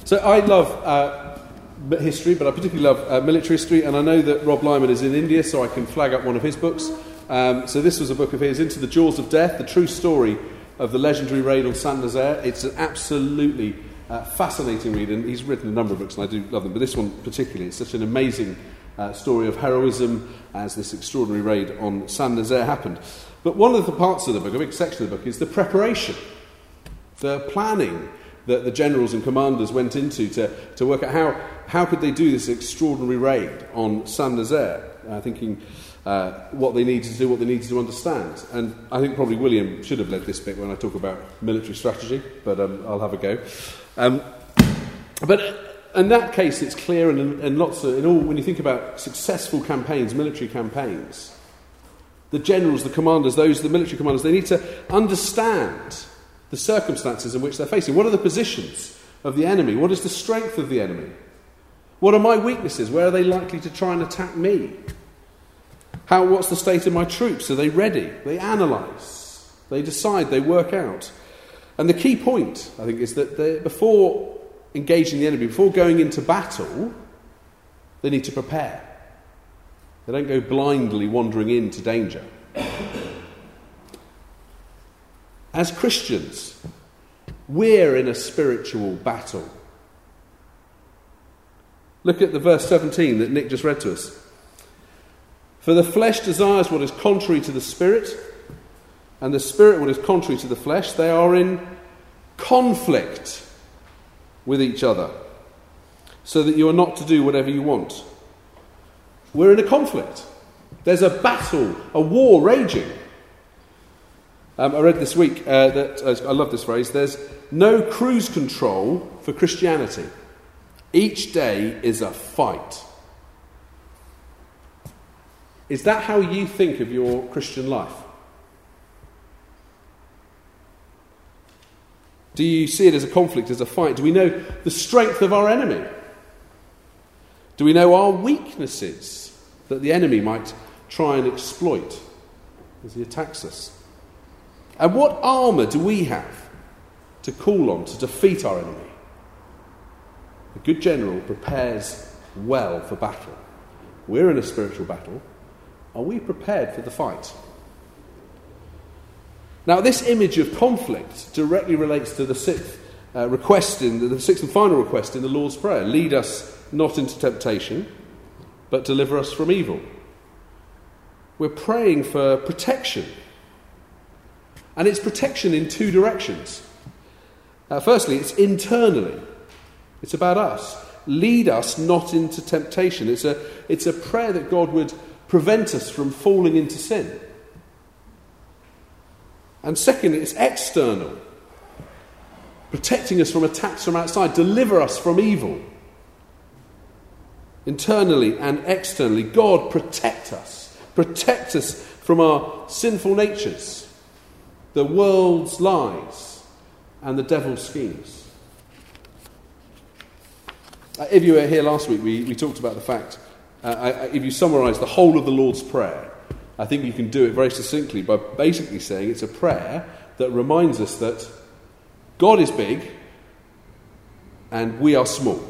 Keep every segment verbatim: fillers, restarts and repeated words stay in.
So I love uh, history, but I particularly love uh, military history, and I know that Rob Lyman is in India, so I can flag up one of his books. Um, so this was a book of his, Into the Jaws of Death, the true story of the legendary raid on Saint-Nazaire. It's an absolutely uh, fascinating read, and he's written a number of books, and I do love them, but this one particularly, it's such an amazing uh, story of heroism as this extraordinary raid on Saint-Nazaire happened. But one of the parts of the book, a big section of the book, is the preparation, the planning that the generals and commanders went into to, to work out how, how could they do this extraordinary raid on Saint-Nazaire, uh, thinking uh, what they needed to do, what they needed to understand. And I think probably William should have led this bit when I talk about military strategy, but um, I'll have a go. Um, but in that case, it's clear, and, and lots of, in all, when you think about successful campaigns, military campaigns, the generals, the commanders, those, the military commanders, they need to understand the circumstances in which they're facing. What are the positions of the enemy? What is the strength of the enemy? What are my weaknesses? Where are they likely to try and attack me? How? What's the state of my troops? Are they ready? They analyse. They decide. They work out. And the key point, I think, is that they, before engaging the enemy, before going into battle, they need to prepare. They don't go blindly wandering into danger. As Christians, we're in a spiritual battle. Look at the verse seventeen that Nick just read to us. For the flesh desires what is contrary to the spirit, and the spirit what is contrary to the flesh. They are in conflict with each other, so that you are not to do whatever you want. We're in a conflict. There's a battle, a war raging. Um, I read this week uh, that, uh, I love this phrase, there's no cruise control for Christianity. Each day is a fight. Is that how you think of your Christian life? Do you see it as a conflict, as a fight? Do we know the strength of our enemy? Do we know our weaknesses that the enemy might try and exploit as he attacks us? And what armour do we have to call on to defeat our enemy? A good general prepares well for battle. We're in a spiritual battle. Are we prepared for the fight? Now, this image of conflict directly relates to the sixth uh, request in the, the sixth and final request in the Lord's Prayer: lead us not into temptation, but deliver us from evil. We're praying for protection. And it's protection in two directions. Uh, firstly, it's internally. It's about us. Lead us not into temptation. It's a, it's a prayer that God would prevent us from falling into sin. And secondly, it's external. Protecting us from attacks from outside. Deliver us from evil. Internally and externally, God protect us. Protect us from our sinful natures, the world's lies, and the devil's schemes. Uh, if you were here last week, we, we talked about the fact, uh, I, if you summarise the whole of the Lord's Prayer, I think you can do it very succinctly by basically saying it's a prayer that reminds us that God is big and we are small.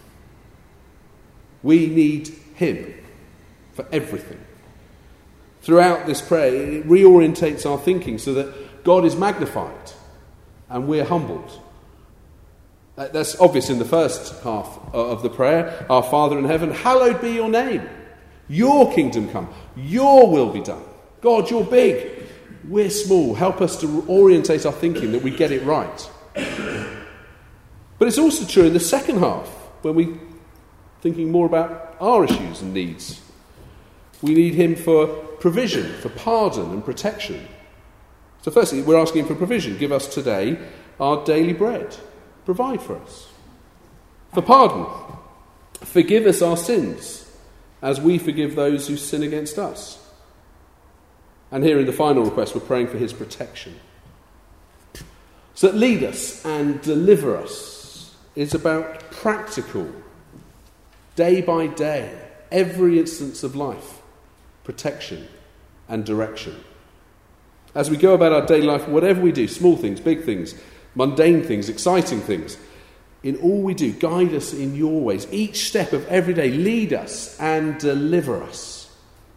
We need him for everything. Throughout this prayer, it reorientates our thinking so that God is magnified and we're humbled. That's obvious in the first half of the prayer. Our Father in heaven, hallowed be your name. Your kingdom come. Your will be done. God, you're big. We're small. Help us to orientate our thinking that we get it right. But it's also true in the second half, when we're thinking more about our issues and needs. We need him for provision, for pardon and protection. So firstly, we're asking him for provision. Give us today our daily bread. Provide for us. For pardon. Forgive us our sins, as we forgive those who sin against us. And here in the final request, we're praying for his protection. So that lead us and deliver us is about practical, day by day, every instance of life, protection and direction. As we go about our daily life, whatever we do, small things, big things, mundane things, exciting things, in all we do. Guide us in your ways. Each step of every day, lead us and deliver us.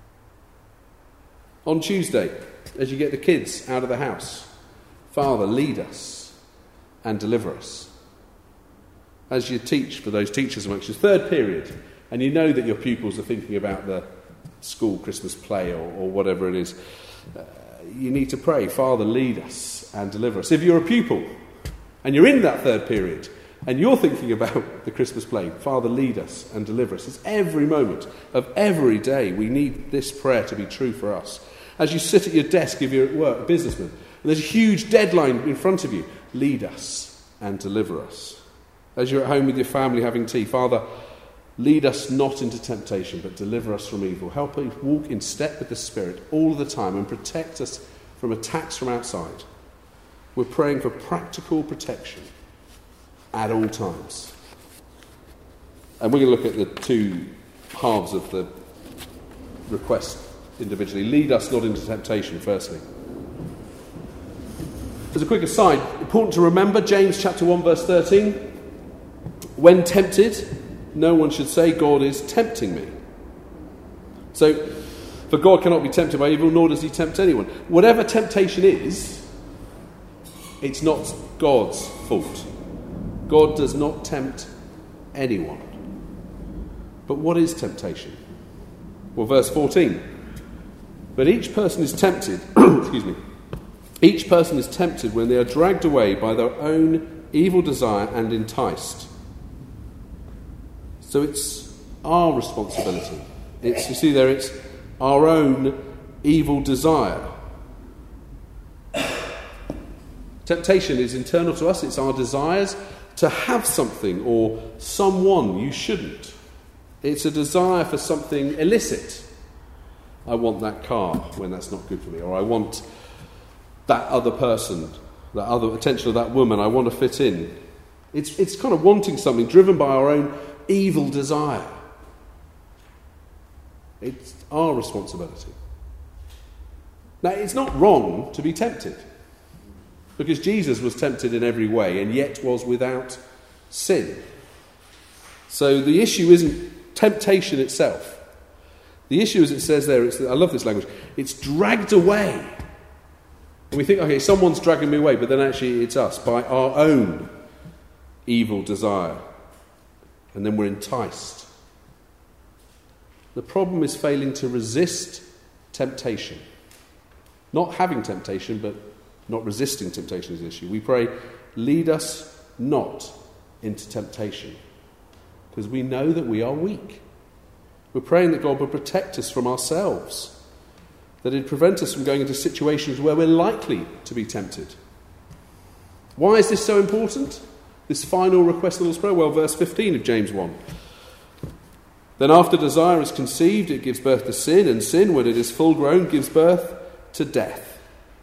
On Tuesday, as you get the kids out of the house, Father, lead us and deliver us. As you teach for those teachers amongst you, third period, and you know that your pupils are thinking about the school Christmas play or, or whatever it is, uh, you need to pray, Father, lead us and deliver us. If you're a pupil and you're in that third period and you're thinking about the Christmas play, Father, lead us and deliver us. It's every moment of every day we need this prayer to be true for us. As you sit at your desk if you're at work, a businessman, and there's a huge deadline in front of you, lead us and deliver us. As you're at home with your family having tea, Father, lead us not into temptation, but deliver us from evil. Help us walk in step with the Spirit all the time and protect us from attacks from outside. We're praying for practical protection at all times. And we're going to look at the two halves of the request individually. Lead us not into temptation, firstly. As a quick aside, important to remember, James chapter one, verse thirteen. When tempted, no one should say, God is tempting me. So, for God cannot be tempted by evil, nor does he tempt anyone. Whatever temptation is, it's not God's fault. God does not tempt anyone. But what is temptation? Well, verse fourteen. But each person is tempted, excuse me, each person is tempted when they are dragged away by their own evil desire and enticed. So it's our responsibility. It's, you see there, it's our own evil desire. Temptation is internal to us. It's our desires to have something or someone you shouldn't. It's a desire for something illicit. I want that car when that's not good for me. Or I want that other person, that other attention of that woman. I want to fit in. It's, it's kind of wanting something driven by our own evil desire. It's our responsibility. Now, it's not wrong to be tempted, because Jesus was tempted in every way and yet was without sin. So the issue isn't temptation itself. The issue, as it says there, it's, I love this language, it's dragged away. And we think, okay, someone's dragging me away, but then actually it's us, by our own evil desire. And then we're enticed. The problem is failing to resist temptation. Not having temptation, but not resisting temptation is the issue. We pray, lead us not into temptation, because we know that we are weak. We're praying that God will protect us from ourselves, that He'd prevent us from going into situations where we're likely to be tempted. Why is this so important? This final request of the Lord's Prayer? Well, verse fifteen of James one. Then after desire is conceived, it gives birth to sin, and sin, when it is full grown, gives birth to death.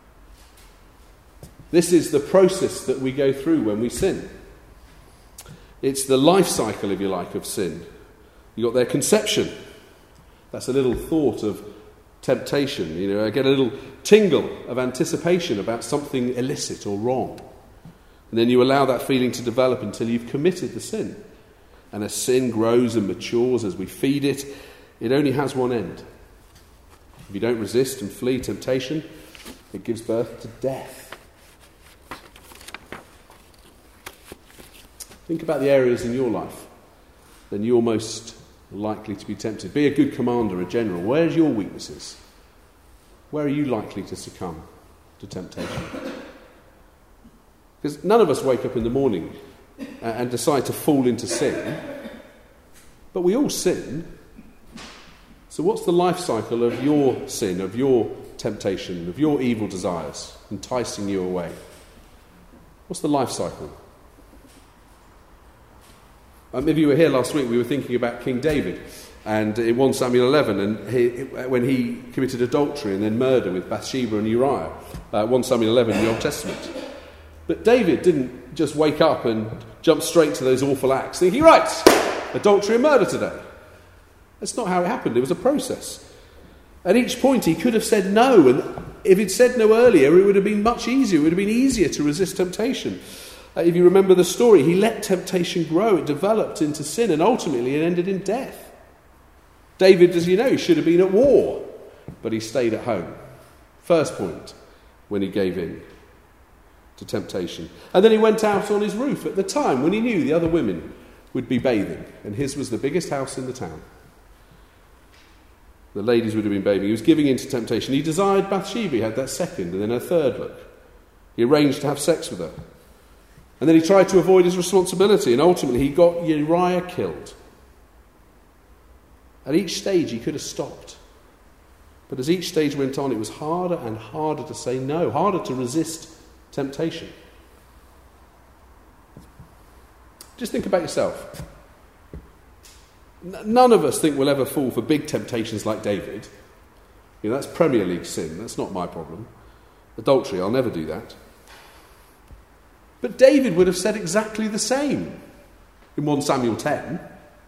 This is the process that we go through when we sin. It's the life cycle, if you like, of sin. You've got their conception. That's a little thought of temptation. You know, I get a little tingle of anticipation about something illicit or wrong. And then you allow that feeling to develop until you've committed the sin. And as sin grows and matures, as we feed it, it only has one end. If you don't resist and flee temptation, it gives birth to death. Think about the areas in your life then you're most likely to be tempted. Be a good commander, a general. Where's your weaknesses? Where are you likely to succumb to temptation? Because none of us wake up in the morning and decide to fall into sin, but we all sin. So what's the life cycle of your sin, of your temptation, of your evil desires enticing you away? What's the life cycle? Um, if you were here last week, we were thinking about King David, and in First Samuel eleven, and he, when he committed adultery and then murder with Bathsheba and Uriah, uh, First Samuel eleven in the Old Testament. But David didn't just wake up and jump straight to those awful acts, thinking, right, adultery and murder today. That's not how it happened. It was a process. At each point, he could have said no, and if he'd said no earlier, it would have been much easier. It would have been easier to resist temptation. Uh, if you remember the story, he let temptation grow. It developed into sin, and ultimately it ended in death. David, as you know, should have been at war, but he stayed at home. First point, when he gave in to temptation. And then he went out on his roof at the time when he knew the other women would be bathing, and his was the biggest house in the town. The ladies would have been bathing. He was giving in to temptation. He desired Bathsheba. He had that second and then her third look. He arranged to have sex with her. And then he tried to avoid his responsibility, and ultimately he got Uriah killed. At each stage he could have stopped. But as each stage went on, it was harder and harder to say no, harder to resist temptation. Just think about yourself. N- none of us think we'll ever fall for big temptations like David. You know, that's Premier League sin. That's not my problem. Adultery, I'll never do that. But David would have said exactly the same in First Samuel ten.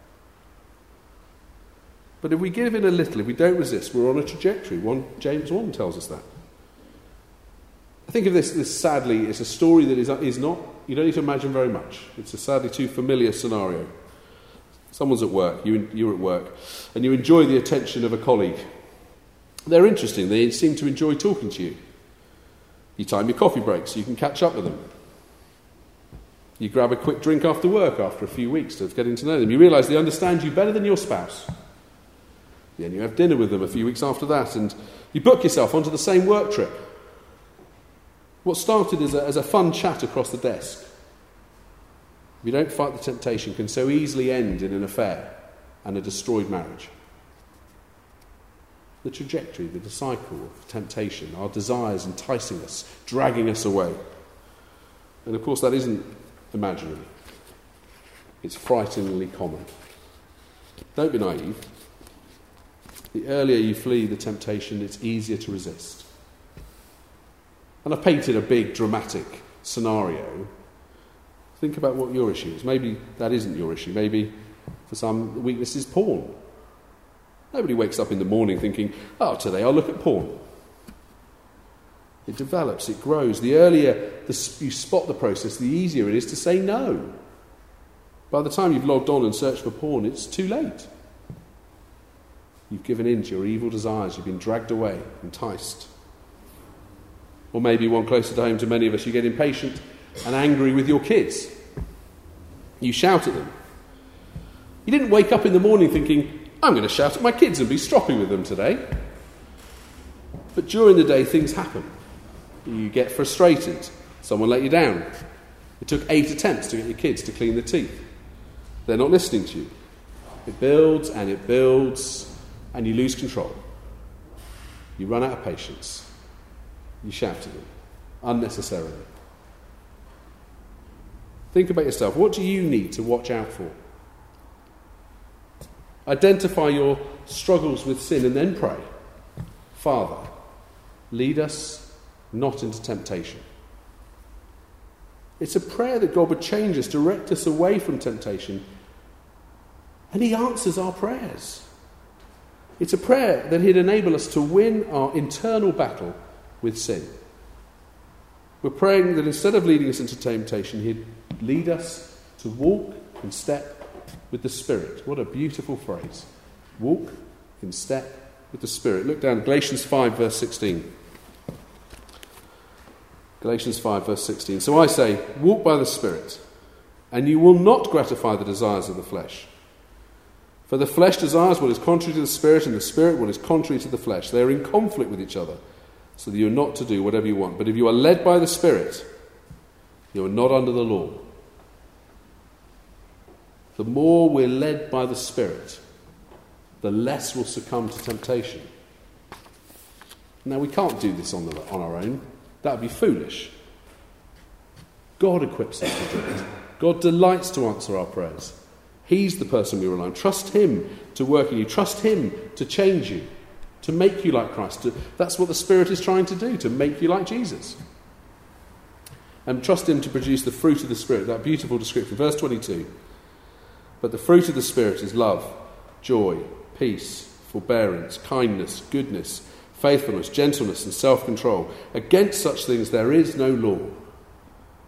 But if we give in a little, if we don't resist, we're on a trajectory. One, James one tells us that. I think of this, this sadly, it's a story that is, is not, you don't need to imagine very much. It's a sadly too familiar scenario. Someone's at work, you, you're at work, and you enjoy the attention of a colleague. They're interesting, they seem to enjoy talking to you. You time your coffee breaks so you can catch up with them. You grab a quick drink after work after a few weeks of getting to know them. You realise they understand you better than your spouse. Then you have dinner with them a few weeks after that, and you book yourself onto the same work trip. What started as a, as a fun chat across the desk, if you don't fight the temptation, can so easily end in an affair and a destroyed marriage. The trajectory, the cycle of temptation, our desires enticing us, dragging us away. And of course that isn't imaginary. It's frighteningly common. Don't be naive. The earlier you flee the temptation, it's easier to resist. And I've painted a big dramatic scenario. Think about what your issue is. Maybe that isn't your issue. Maybe for some the weakness is porn. Nobody wakes up in the morning thinking, oh, today I'll look at porn. It develops, it grows. The earlier the, you spot the process, the easier it is to say no. By the time you've logged on and searched for porn, it's too late. You've given in to your evil desires. You've been dragged away, enticed. Or maybe one closer to home to many of us, you get impatient and angry with your kids. You shout at them. You didn't wake up in the morning thinking, I'm going to shout at my kids and be stroppy with them today. But during the day, things happen. You get frustrated. Someone let you down. It took eight attempts to get your kids to clean their teeth. They're not listening to you. It builds and it builds, and you lose control. You run out of patience. You shout at them unnecessarily. Think about yourself. What do you need to watch out for? Identify your struggles with sin and then pray. Father, lead us not into temptation. It's a prayer that God would change us, direct us away from temptation, and he answers our prayers. It's a prayer that he'd enable us to win our internal battle with sin. We're praying that instead of leading us into temptation, he'd lead us to walk in step with the Spirit. What a beautiful phrase. Walk in step with the Spirit. Look down at Galatians five, verse sixteen. Galatians five, verse sixteen. So I say, walk by the Spirit, and you will not gratify the desires of the flesh. For the flesh desires what is contrary to the Spirit, and the Spirit what is contrary to the flesh. They are in conflict with each other, so that you are not to do whatever you want. But if you are led by the Spirit, you are not under the law. The more we're led by the Spirit, the less we'll succumb to temptation. Now, we can't do this on, the, on our own. That would be foolish. God equips us to do it. God delights to answer our prayers. He's the person we rely on. Trust him to work in you. Trust him to change you, to make you like Christ. To, that's what the Spirit is trying to do, to make you like Jesus. And trust him to produce the fruit of the Spirit, that beautiful description. Verse twenty-two. But the fruit of the Spirit is love, joy, peace, forbearance, kindness, goodness, faithfulness, gentleness, and self-control. Against such things there is no law.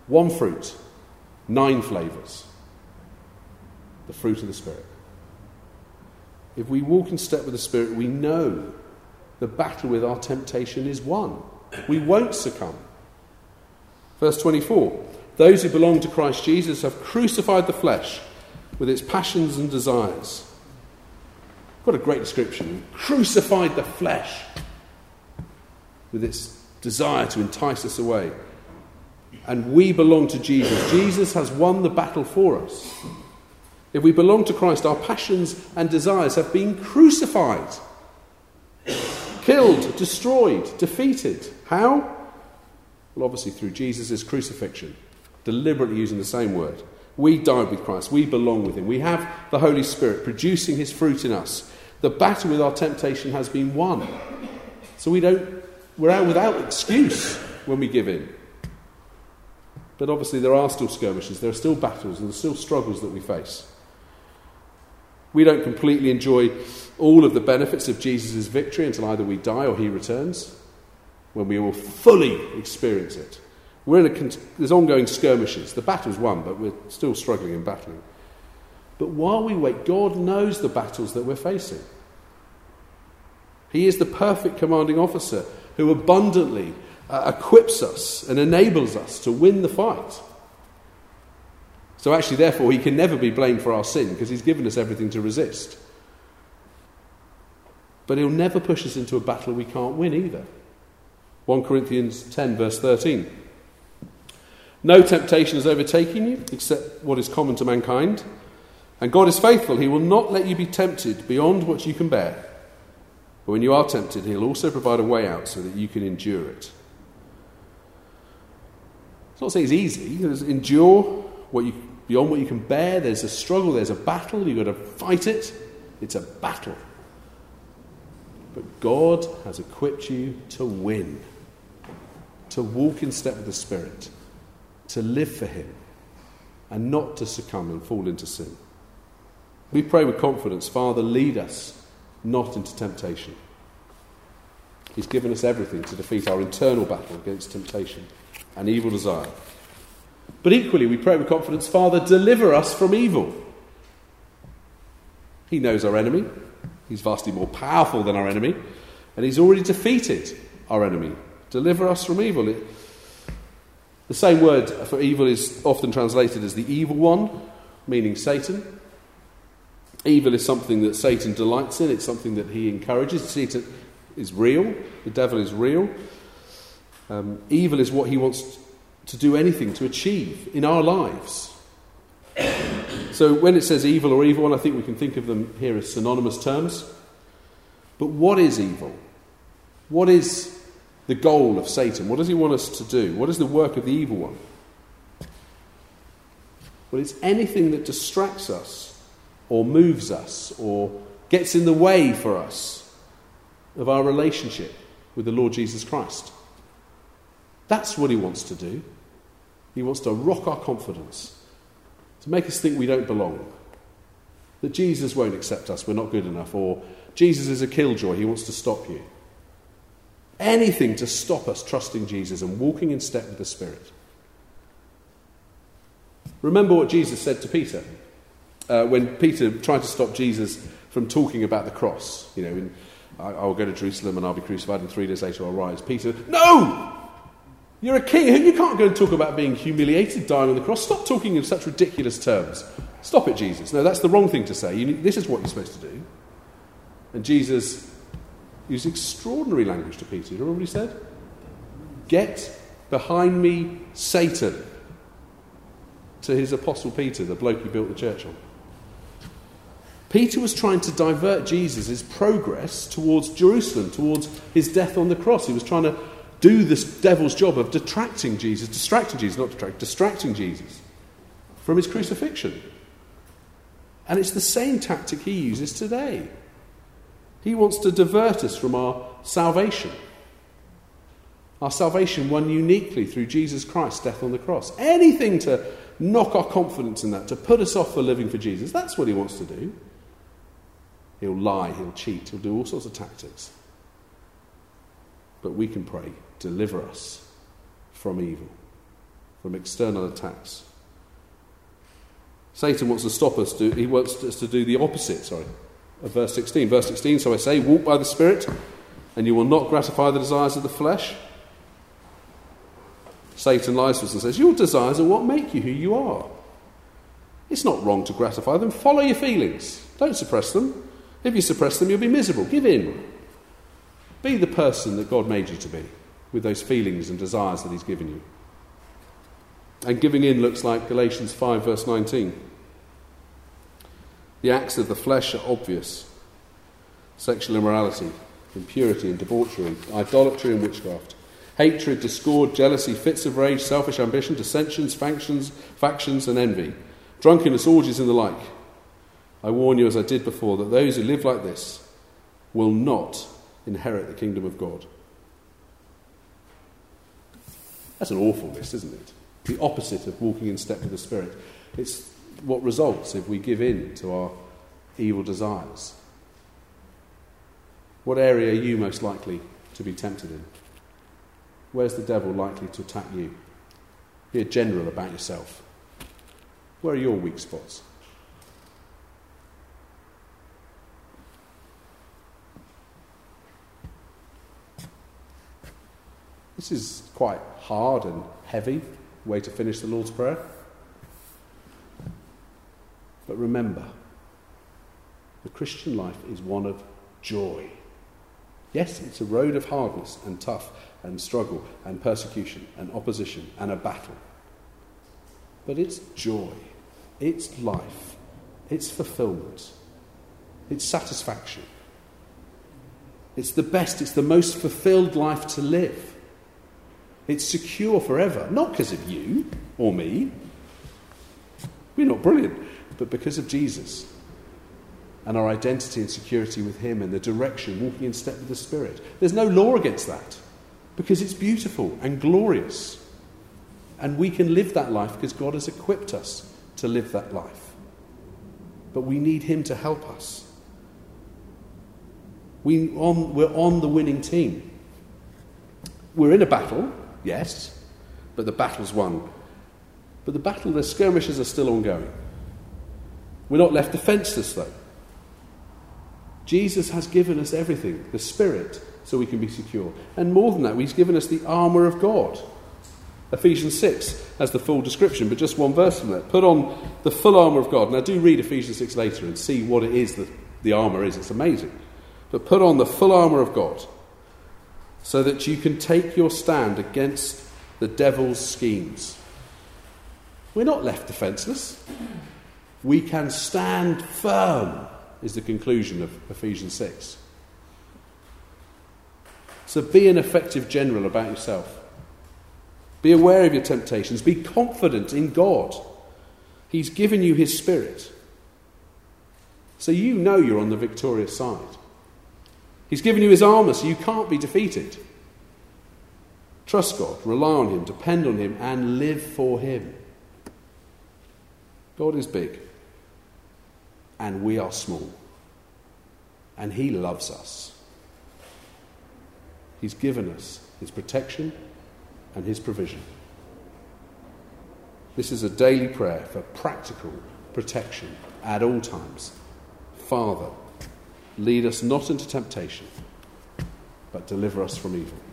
One fruit, nine flavours. The fruit of the Spirit. If we walk in step with the Spirit, we know the battle with our temptation is won. We won't succumb. Verse twenty-four. Those who belong to Christ Jesus have crucified the flesh with its passions and desires. What a great description. Crucified the flesh with its desire to entice us away. And we belong to Jesus. Jesus has won the battle for us. If we belong to Christ, our passions and desires have been crucified, killed, destroyed, defeated. How? Well, obviously through Jesus' crucifixion, deliberately using the same word. We died with Christ. We belong with him. We have the Holy Spirit producing his fruit in us. The battle with our temptation has been won. So we don't, we're out without excuse when we give in. But obviously there are still skirmishes, there are still battles, and there are still struggles that we face. We don't completely enjoy all of the benefits of Jesus' victory until either we die or he returns, when we will fully experience it. We're in a, there's ongoing skirmishes. The battle's won, but we're still struggling and battling. But while we wait, God knows the battles that we're facing. He is the perfect commanding officer who abundantly uh, equips us and enables us to win the fight. So actually, therefore, he can never be blamed for our sin because he's given us everything to resist. But he'll never push us into a battle we can't win either. First Corinthians ten, verse thirteen. No temptation has overtaken you except what is common to mankind. And God is faithful. He will not let you be tempted beyond what you can bear. But when you are tempted, he'll also provide a way out so that you can endure it. It's not saying it's easy. There's endure what you, beyond what you can bear. There's a struggle. There's a battle. You've got to fight it. It's a battle. But God has equipped you to win. To walk in step with the Spirit. To live for him. And not to succumb and fall into sin. We pray with confidence, Father, lead us not into temptation. He's given us everything to defeat our internal battle against temptation and evil desire. But equally, we pray with confidence, Father, deliver us from evil. He knows our enemy. He's vastly more powerful than our enemy. And he's already defeated our enemy. Deliver us from evil. It, the same word for evil is often translated as the evil one, meaning Satan. Evil is something that Satan delights in. It's something that he encourages. Satan is real. The devil is real. Um, evil is what he wants to do anything to achieve in our lives. So when it says evil or evil one, I think we can think of them here as synonymous terms. But what is evil? What is the goal of Satan? What does he want us to do? What is the work of the evil one? Well, it's anything that distracts us or moves us, or gets in the way for us of our relationship with the Lord Jesus Christ. That's what he wants to do. He wants to rock our confidence, to make us think we don't belong, that Jesus won't accept us, we're not good enough, or Jesus is a killjoy, he wants to stop you. Anything to stop us trusting Jesus and walking in step with the Spirit. Remember what Jesus said to Peter. Uh, when Peter tried to stop Jesus from talking about the cross, you know, in, I, I'll go to Jerusalem and I'll be crucified and three days later I'll rise. Peter, no! You're a king. You can't go and talk about being humiliated, dying on the cross. Stop talking in such ridiculous terms. Stop it, Jesus. No, that's the wrong thing to say. You need, this is what you're supposed to do. And Jesus used extraordinary language to Peter. You know what he said? Get behind me, Satan. To his apostle Peter, the bloke who built the church on. Peter was trying to divert Jesus' progress towards Jerusalem, towards his death on the cross. He was trying to do this devil's job of detracting Jesus, distracting Jesus, not detracting, distracting Jesus from his crucifixion. And it's the same tactic he uses today. He wants to divert us from our salvation. Our salvation won uniquely through Jesus Christ's death on the cross. Anything to knock our confidence in that, to put us off for living for Jesus, that's what he wants to do. He'll lie, he'll cheat, he'll do all sorts of tactics. But we can pray, deliver us from evil. from external attacks. Satan wants to stop us. To, he wants us to do the opposite, sorry, of verse sixteen. Verse sixteen, so I say, walk by the Spirit, and you will not gratify the desires of the flesh. Satan lies to us and says, your desires are what make you who you are. It's not wrong to gratify them. Follow your feelings. Don't suppress them. If you suppress them, you'll be miserable. Give in. Be the person that God made you to be, with those feelings and desires that he's given you. And giving in looks like Galatians five, verse nineteen. The acts of the flesh are obvious. Sexual immorality, impurity and debauchery, idolatry and witchcraft, hatred, discord, jealousy, fits of rage, selfish ambition, dissensions, factions, factions and envy, drunkenness, orgies and the like. I warn you, as I did before, that those who live like this will not inherit the kingdom of God. That's an awful list, isn't it? The opposite of walking in step with the Spirit. It's what results if we give in to our evil desires. What area are you most likely to be tempted in? Where's the devil likely to attack you? Be a general about yourself. Where are your weak spots? This is quite hard and heavy way to finish the Lord's Prayer. But remember, the Christian life is one of joy. Yes, it's a road of hardness and tough and struggle and persecution and opposition and a battle. But it's joy. It's life. It's fulfillment. It's satisfaction. It's the best, it's the most fulfilled life to live. It's secure forever, not because of you or me. We're not brilliant, but because of Jesus and our identity and security with him and the direction, walking in step with the Spirit. There's no law against that because it's beautiful and glorious. And we can live that life because God has equipped us to live that life. But we need him to help us. We on, we're on the winning team. We're in a battle, yes, but the battle's won. But the battle, the skirmishes are still ongoing. We're not left defenceless, though. Jesus has given us everything, the Spirit, so we can be secure. And more than that, he's given us the armour of God. Ephesians six has the full description, but just one verse from that. Put on the full armour of God. Now do read Ephesians six later and see what it is that the armour is. It's amazing. But put on the full armour of God so that you can take your stand against the devil's schemes. We're not left defenceless. We can stand firm, is the conclusion of Ephesians six. So be an effective general about yourself. Be aware of your temptations. Be confident in God. He's given you his Spirit. So you know you're on the victorious side. He's given you his armour, so you can't be defeated. Trust God, rely on him, depend on him, and live for him. God is big, and we are small, and he loves us. He's given us his protection and his provision. This is a daily prayer for practical protection at all times. Father, lead us not into temptation, but deliver us from evil.